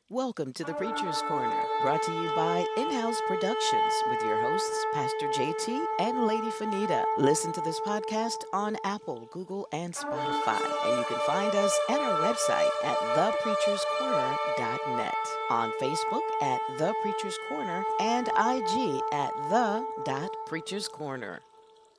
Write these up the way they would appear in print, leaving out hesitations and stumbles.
Welcome to the Preacher's Corner, brought to you by In-House Productions with your hosts, Pastor JT and Lady Fanita. Listen to this podcast on Apple, Google, and Spotify. And you can find us at our website at thepreacherscorner.net, on Facebook at The Preacher's Corner, and IG at the.preacherscorner.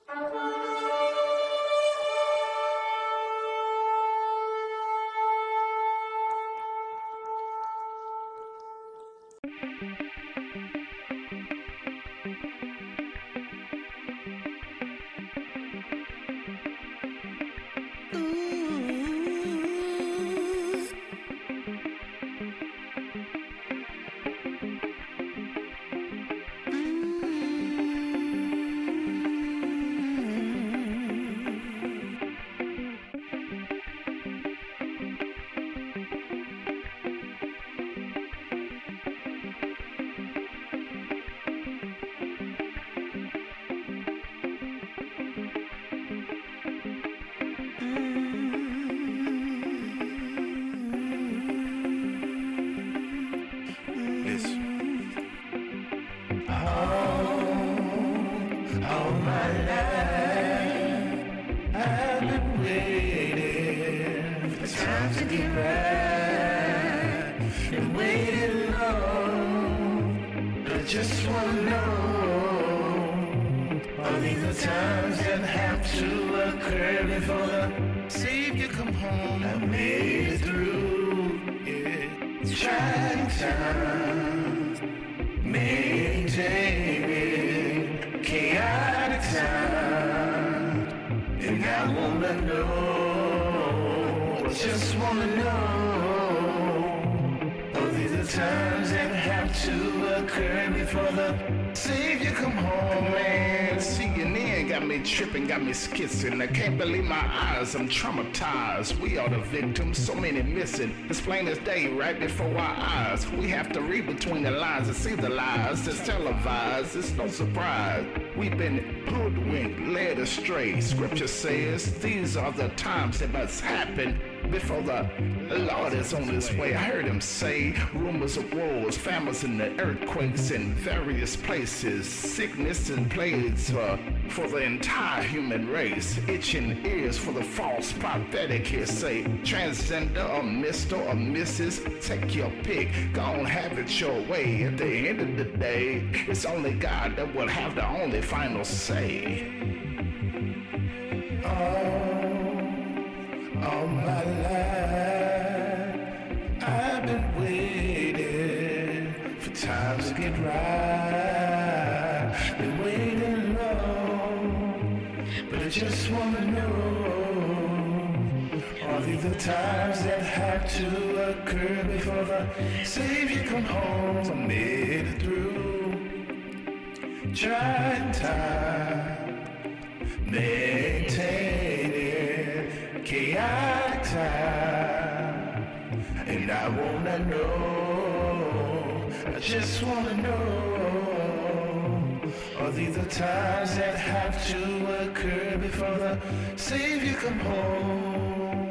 Got me skizzing. I can't believe my eyes. I'm traumatized. We are the victims. So many missing. It's plain as day right before our eyes. We have to read between the lines and see the lies. It's televised. It's no surprise. We've been hoodwinked, led astray. Scripture says these are the times that must happen before the Lord is on his way. I heard him say rumors of wars, famines and the earthquakes in various places, sickness and plagues for the entire human race, itching ears for the false prophetic hearsay. Transgender or Mr. or Mrs., take your pick, go on, have it your way. At the end of the day, it's only God that will have the only final say. All my life, I've been waiting for times to get right. Been waiting long, but I just wanna know, are these the times that have to occur before the Savior come home? I made it through trying time, maintaining chaotic time, and I wanna know, I just wanna know, are these the times that have to occur before the Savior come home?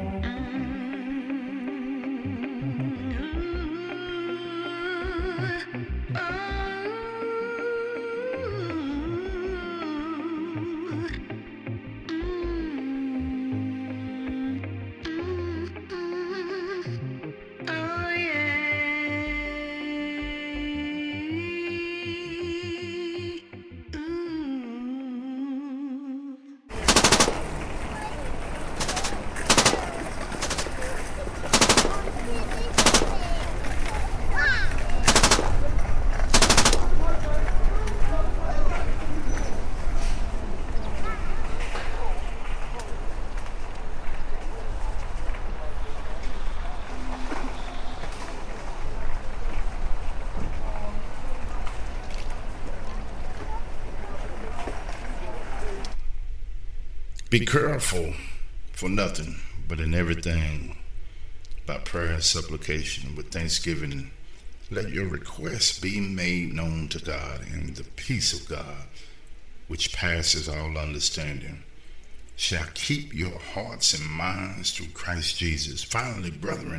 Be careful for nothing, but in everything, by prayer and supplication, with thanksgiving, let your requests be made known to God, and the peace of God, which passes all understanding, shall keep your hearts and minds through Christ Jesus. Finally, brethren,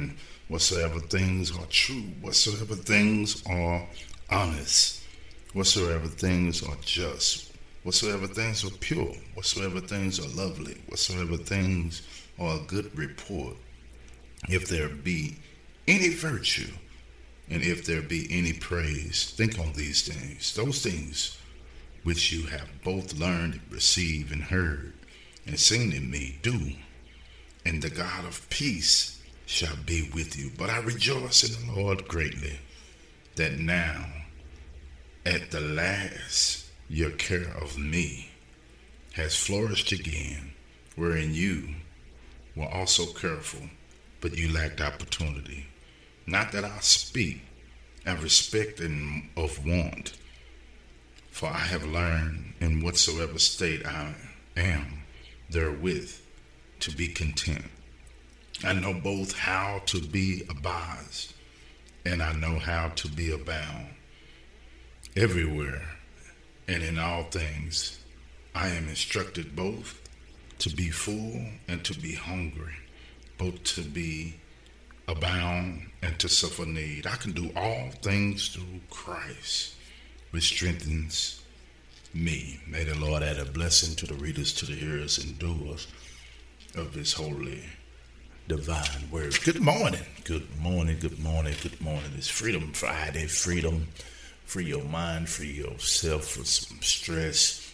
whatsoever things are true, whatsoever things are honest, whatsoever things are just, whatsoever things are pure, whatsoever things are lovely, whatsoever things are a good report, if there be any virtue, and if there be any praise, think on these things, those things which you have both learned, received, and heard, and seen in me, do, and the God of peace shall be with you. But I rejoice in the Lord greatly, that now, at the last, your care of me has flourished again, wherein you were also careful, but you lacked opportunity. Not that I speak of respect and of want, for I have learned in whatsoever state I am therewith to be content. I know both how to be abased, and I know how to be abound. Everywhere and in all things I am instructed both to be full and to be hungry, both to be abound and to suffer need. I can do all things through Christ, which strengthens me. May the Lord add a blessing to the readers, to the hearers, and doers of his holy, divine word. Good morning. Good morning. Good morning. Good morning. It's Freedom Friday. Freedom. Free your mind. Free yourself from some stress.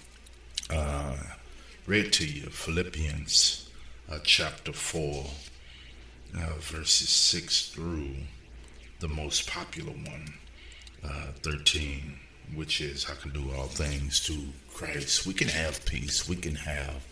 Read to you Philippians chapter 4. Verses 6 through the most popular one, 13, which is I can do all things through Christ. We can have peace. We can have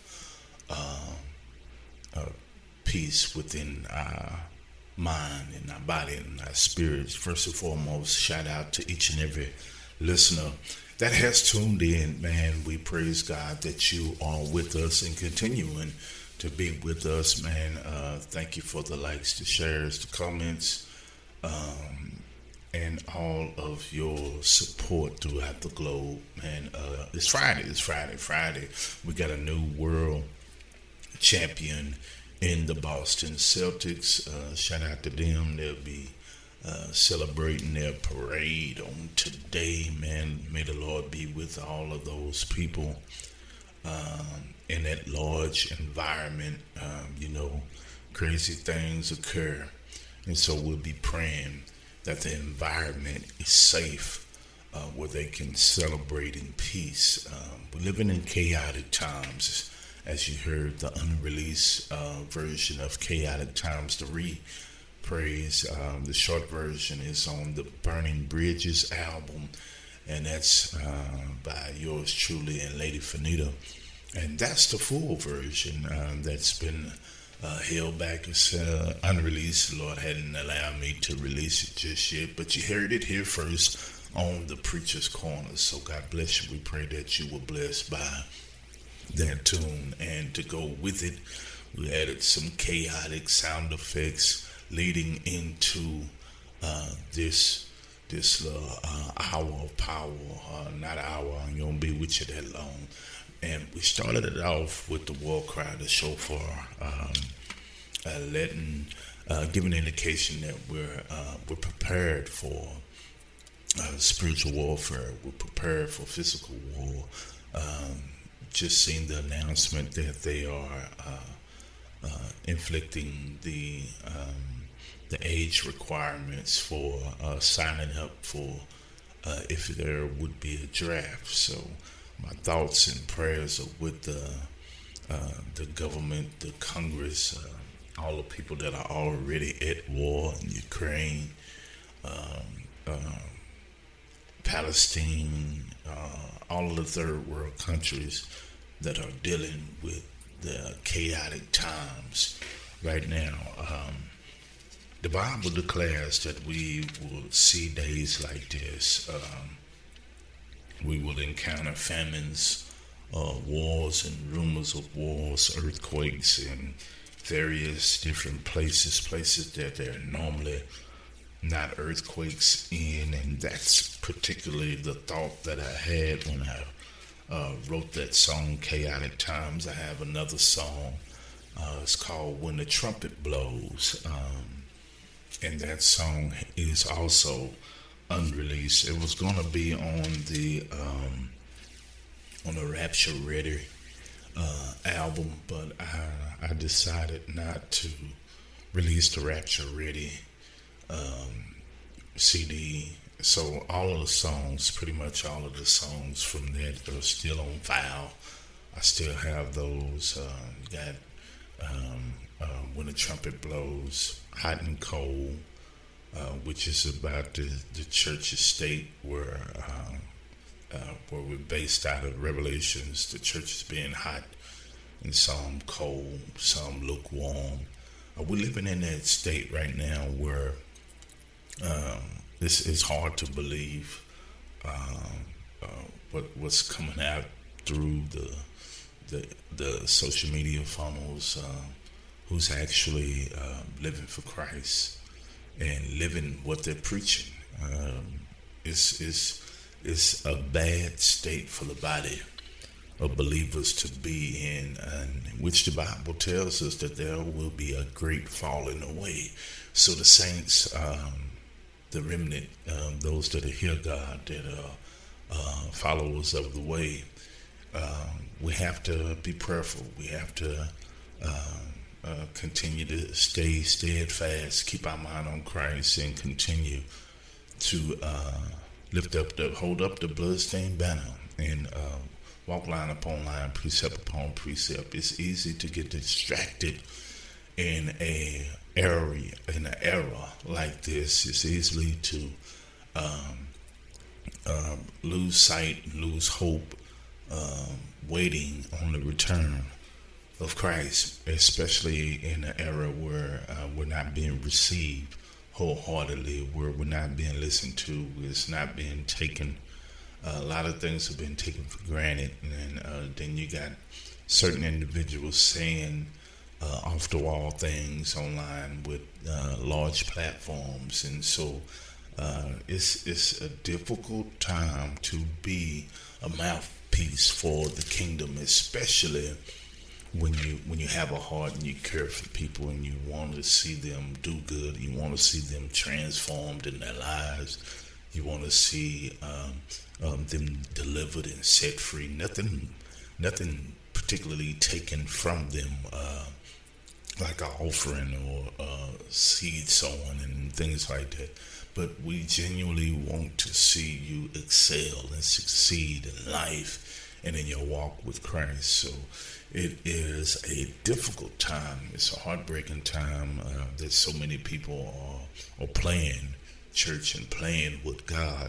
peace within our mind and our body and our spirits. First and foremost, shout out to each and every listener that has tuned in. Man, we praise God that you are with us and continuing to be with us, man. Thank you for the likes, the shares, the comments, and all of your support throughout the globe, man. It's Friday. We got a new world champion in the Boston Celtics. Shout out to them. They'll be celebrating their parade on today, man. May the Lord be with all of those people. In that large environment, crazy things occur. And so we'll be praying that the environment is safe, where they can celebrate in peace. We're living in chaotic times. As you heard, the unreleased version of Chaotic Times, the reprise, the short version is on the Burning Bridges album, and that's by yours truly and Lady Fanita. And that's the full version that's been held back. It's unreleased. The Lord hadn't allowed me to release it just yet, but you heard it here first on the Preacher's Corner. So God bless you. We pray that you were blessed by that tune. And to go with it, we added some chaotic sound effects leading into this hour of power. Not hour, I ain't gonna be with you that long. And we started it off with the war cry, the shofar, giving an indication that we're prepared for spiritual warfare. We're prepared for physical war. Just seeing the announcement that they are inflicting the age requirements for signing up for if there would be a draft. So my thoughts and prayers are with the government, the Congress, all the people that are already at war in Ukraine, Palestine, all of the third world countries that are dealing with the chaotic times right now. The Bible declares that we will see days like this. We will encounter famines, wars and rumors of wars, earthquakes in various different places that there are normally not earthquakes in. And that's particularly the thought that I had when I wrote that song, Chaotic Times. I have another song. It's called When the Trumpet Blows. and that song is also unreleased. It was gonna be on the Rapture Ready album, but I decided not to release the Rapture Ready CD. So all of the songs, pretty much all of the songs from that are still on file. I still have those. Got When the Trumpet Blows, Hot and Cold, which is about the church estate where we're based out of Revelations. The church is being hot, and some cold, some lukewarm. We're living in that state right now where it's hard to believe what's coming out through the social media funnels. Who's actually living for Christ and living what they're preaching? It's a bad state for the body of believers to be in, and which the Bible tells us that there will be a great falling away. So the saints, the remnant, those that hear God, that are followers of the way, we have to be prayerful. We have to continue to stay steadfast, keep our mind on Christ, and continue to hold up the bloodstained banner, and walk line upon line, precept upon precept. It's easy to get distracted in an era like this. It's easily to lose sight, lose hope, waiting on the return of Christ, especially in an era where we're not being received wholeheartedly, where we're not being listened to. It's not being taken. A lot of things have been taken for granted, and then you got certain individuals saying off the wall things online with large platforms, and so it's a difficult time to be a mouthpiece for the kingdom, especially when you have a heart and you care for people and you want to see them do good, you want to see them transformed in their lives, you want to see them delivered and set free. Nothing particularly taken from them, like an offering or seed sowing and things like that. But we genuinely want to see you excel and succeed in life and in your walk with Christ. So it is a difficult time. It's a heartbreaking time that so many people are playing church and playing with God,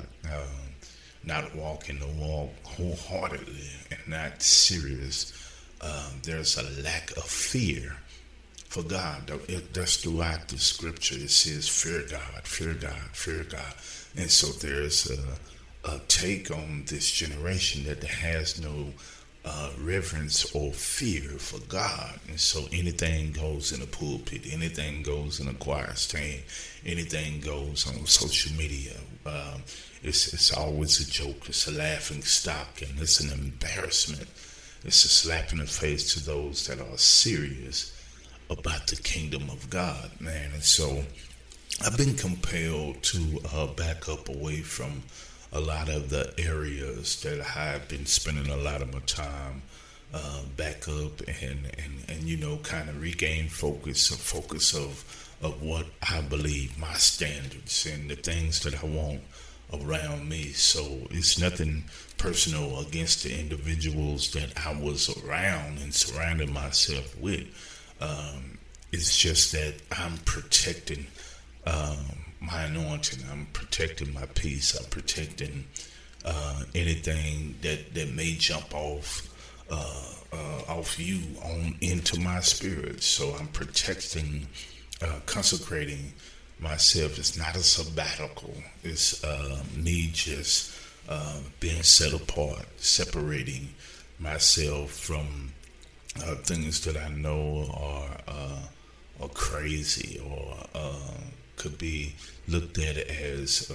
not walking the walk wholeheartedly and not serious. There's a lack of fear for God. That's throughout the scripture. It says, fear God, fear God, fear God. And so there's a take on this generation that has no reverence or fear for God. And so anything goes in a pulpit, anything goes in a choir stand, anything goes on social media. It's always a joke. It's a laughing stock, and it's an embarrassment. It's a slap in the face to those that are serious about the kingdom of God, man. And so I've been compelled to back up away from a lot of the areas that I've been spending a lot of my time, back up and kind of regain focus of what I believe, my standards and the things that I want around me. So it's nothing personal against the individuals that I was around and surrounded myself with. It's just that I'm protecting my anointing. I'm protecting my peace. I'm protecting anything that may jump off you on into my spirit. So I'm protecting, consecrating myself. It's not a sabbatical. It's me just being set apart, separating myself from things that I know are crazy or could be looked at as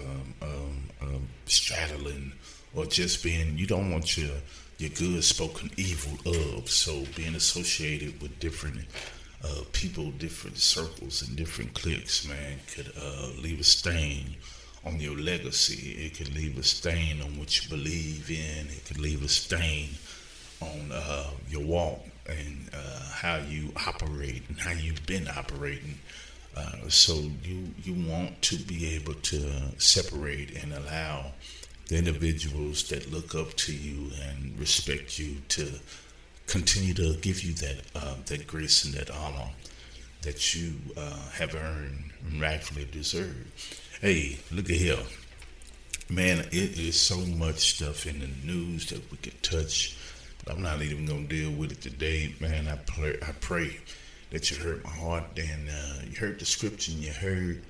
straddling, or just being, you don't want your good spoken evil of. So being associated with different people, different circles and different cliques, man, could leave a stain on your legacy. It could leave a stain on what you believe in. It could leave a stain on your walk and how you operate and how you've been operating. So you want to be able to separate and allow the individuals that look up to you and respect you to continue to give you that grace and that honor that you have earned and rightfully deserve. Hey, look at here. Man, it is so much stuff in the news that we could touch, but I'm not even going to deal with it today. Man, I pray that you heard my heart and you heard the scripture and you heard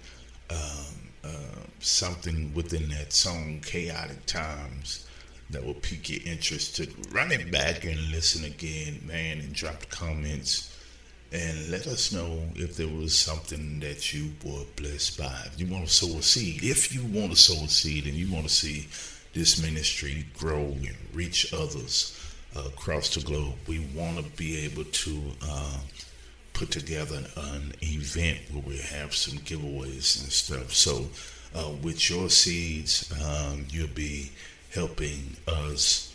something within that song, Chaotic Times, that will pique your interest to run it back and listen again, man, and drop the comments and let us know if there was something that you were blessed by. If you want to sow a seed, and you want to see this ministry grow and reach others across the globe, we want to be able to put together an event where we have some giveaways and stuff. So with your seeds, you'll be helping us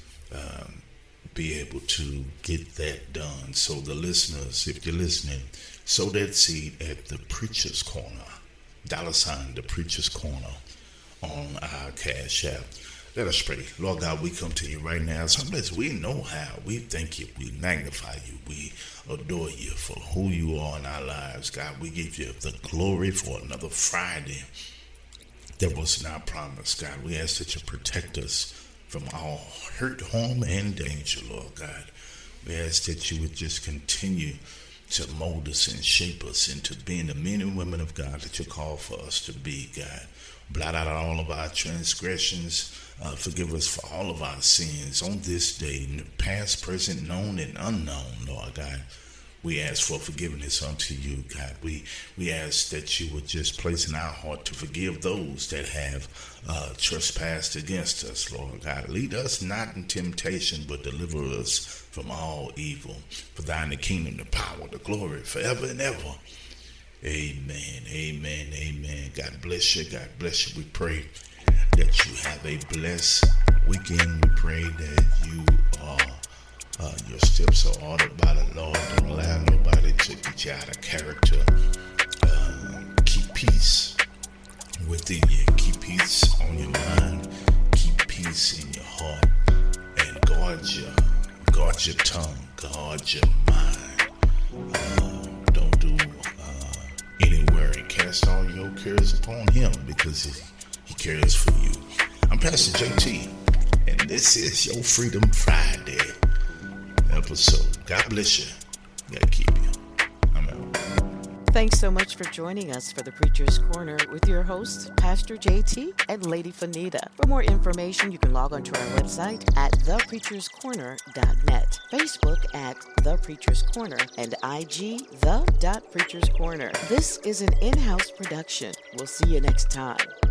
be able to get that done. So the listeners, if you're listening, sow that seed at the Preacher's Corner, $ the Preacher's Corner on our Cash App. Let us pray. Lord God, we come to you right now. Sometimes we know how. We thank you. We magnify you. We adore you for who you are in our lives. God, we give you the glory for another Friday that was not promised. God, we ask that you protect us from all hurt, harm, and danger, Lord God. We ask that you would just continue to mold us and shape us into being the men and women of God that you call for us to be, God. Blot out all of our transgressions. Forgive us for all of our sins on this day, past, present, known, and unknown, Lord God. We ask for forgiveness unto you, God. We ask that you would just place in our heart to forgive those that have trespassed against us, Lord God. Lead us not in temptation, but deliver us from all evil. For thine the kingdom, the power, the glory, forever and ever. Amen, amen, amen. God bless you, God bless you. We pray that you have a blessed weekend. We pray that you are your steps are ordered by the Lord. Don't allow nobody to get you out of character. Keep peace within you. Keep peace on your mind. Keep peace in your heart. And guard your tongue. Guard your mind. Don't do anywhere and cast all your cares upon him because he cares for you. I'm Pastor JT, and this is your Freedom Friday episode. God bless you. God keep you. I'm out. Thanks so much for joining us for the Preacher's Corner with your hosts, Pastor JT and Lady Fanita. For more information, you can log on to our website at thepreacherscorner.net, Facebook at The Preacher's Corner, and IG The.Preacher's Corner. This is an in-house production. We'll see you next time.